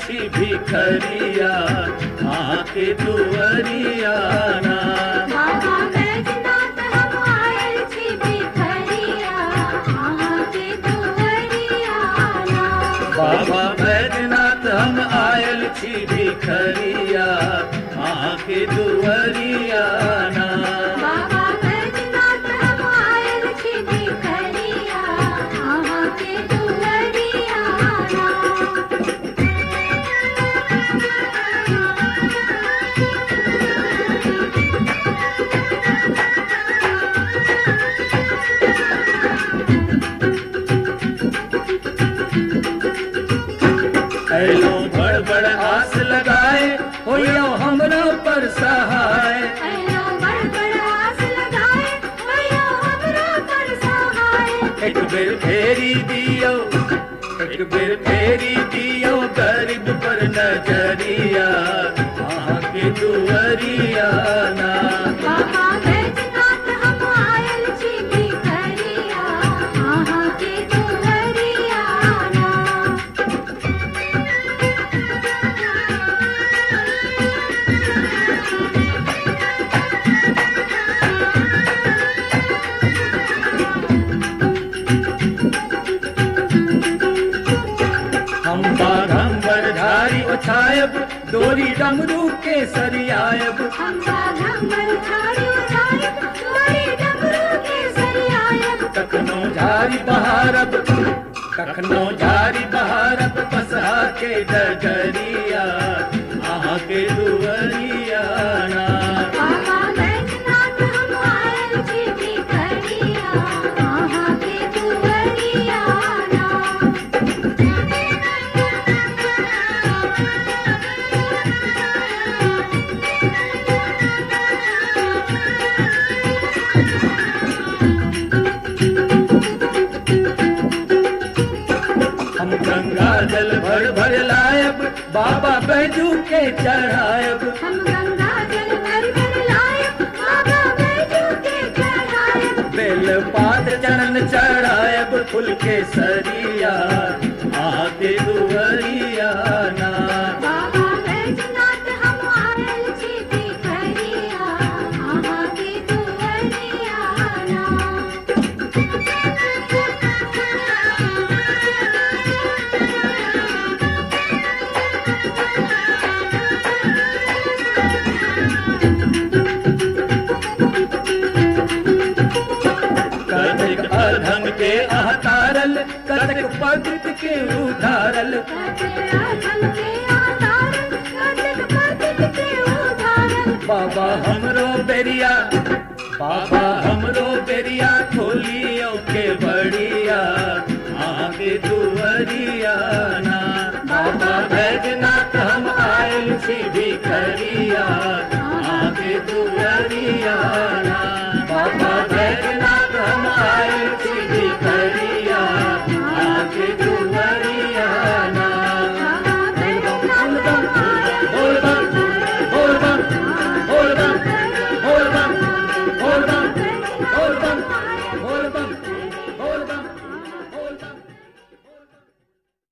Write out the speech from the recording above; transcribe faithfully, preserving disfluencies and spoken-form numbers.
छी भिखरिया आके दुअरिया ना। बाबा बैजनाथ हम आयल छी भिखरिया आके दुअरिया ना। बाबा बैजनाथ हम आयल छी भिखरिया आके दुअरिया ना। बाबा बैजनाथ हम आयल छी भिखरिया आके दुअरिया ना। ऐलो बड़ बड़ आस लगाए होयो हमरा पर सहाय। ऐलो बड़ बड़ आस लगाए होयो हमरा पर सहाय। एक बेर फेरी दियो एक बेर फेरी दियो गरीब पर नजरिया आके दुअरिया ना। बाबा बैजनाथ हम आयल छी भिखरिया आके दुअरिया ना। हम बाघंबर धारी उछायब डोरी डमरू के सरियायब। हम बाघंबर झाड़ी उछायब डोरी डमरू के सरियायब। कखनो झारी बहारब कखनो झारी बहारब बसहा के डगरिया आके दुअरिया ना। बाबा बैजनाथ हम आयल छी भिखरिया आके दुअरिया ना। हम गंगा जल भर भर लायब बाबा बैजू के चढ़ायब। हम गंगा जल भर भर लायब बाबा बैजू के चढ़ायब। बेल पात चरण चढ़ायब फूल के सरिया आके दुअरिया ना। बाबा बैजनाथ हम आयल छी भिखरिया आके दुअरिया ना। कतक अधम के अहतारल कतक पतित के उधारल। तेरा धन के आधार कतक पतित के उधारल। बाबा हमरो बेरिया बाबा हमरो बेरिया खोलियो के बढ़िया आके दुअरिया ना। बाबा बैजनाथ हम आयल छी भिखरिया